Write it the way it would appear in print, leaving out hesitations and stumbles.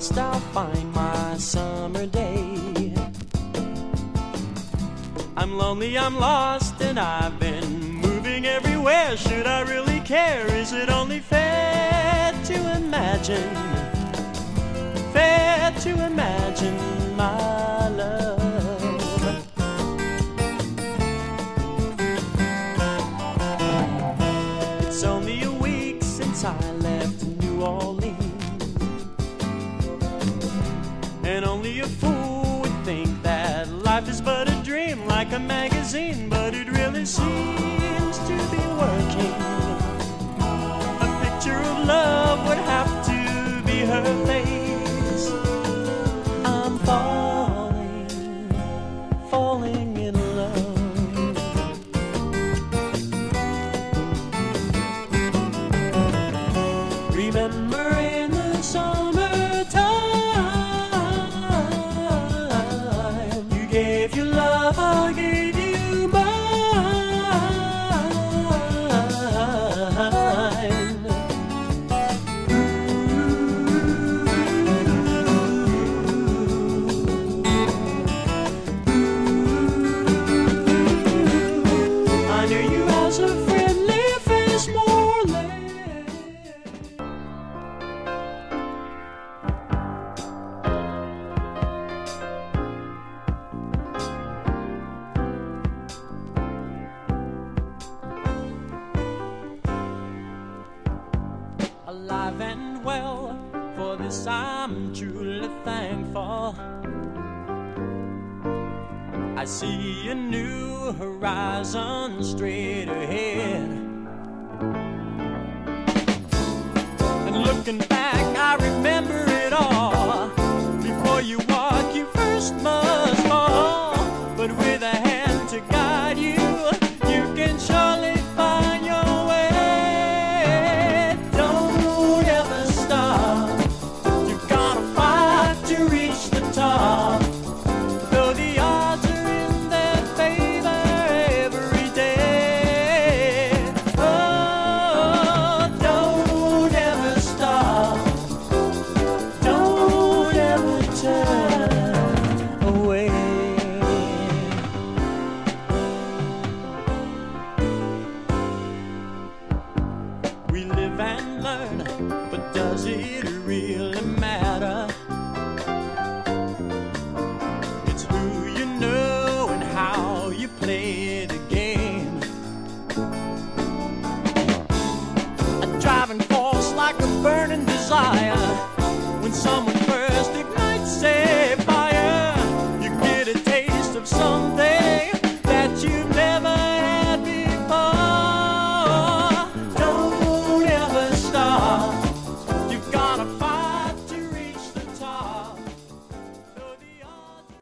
lost, I'll find my summer day. I'm lonely, I'm lost, and I've been moving everywhere. Should I really care? Is it only fair to imagine my love? It's only a week since I left New Orleans, and only a fool would think that life is but a dream, like a magazine, but it really seems to be working. A picture of love would have to be her face. I'm falling in love. Remember in the summertime, you gave your love, I gave you mine. I knew you as a friendly face, more or less. Alive and well, for this I'm truly thankful. I see a new horizon straight ahead, and looking back I remember it all. Before you walk you first must fall, but with a hand to guide you, you can surely find your way. Don't ever stop, you're gonna fight to reach the top. Though the odds are in their favor every day. Oh, don't ever stop, don't ever turn away. We live and learn, but does it really matter? It's who you know and how you play the game. A driving force like a burning desire. When someone